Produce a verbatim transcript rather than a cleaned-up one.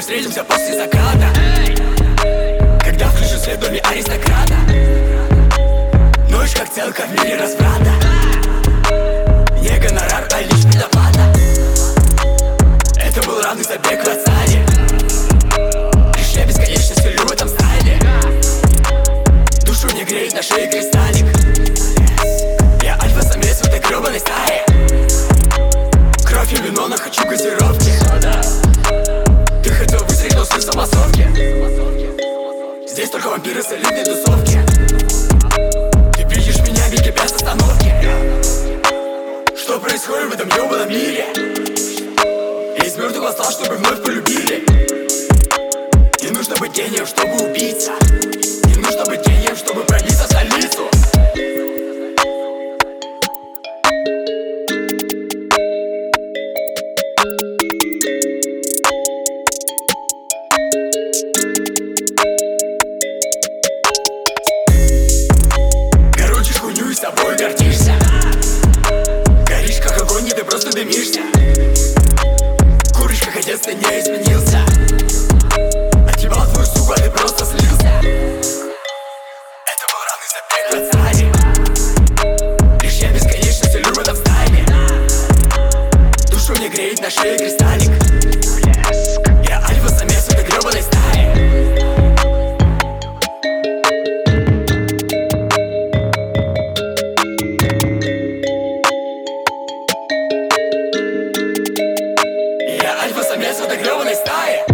встретимся после заката, когда включу свет в доме аристократа. Ночь как целка в мире разврата. Не гонорар, а лишь предоплата. Это был равный забег в отстане. Лишь я бесконечно сверлю в этом стайле. Душу мне греет на шее кристаллик. Я альфа-самец в этой гребаной стае. Кровь и вино, но хочу газировки. Ты хотел выстрелить, но слышал массовки. Здесь только вампиры с элитной тусовки. Ты видишь меня, беги без остановки. Что происходит в этом ёбаном мире? Я из мертвых восстал, чтобы вновь полюбили. Не нужно быть гением, чтобы убиться. Не нужно быть гением, чтобы пробиться в столицу. Короче, хуйню и собой гордишься. Горишь как огонь, и ты просто дымишься. Куришь как отец, ты не изменился. Отъебал твою суку, а ты просто слился. Это был равный забег в отстане. Лишь я бесконечно сверлю в этом стайле. Душу мне греет на шее кристаллик. Я альфа-самец в этой гребаной стае. Я альфа-самец в этой гребаной стае.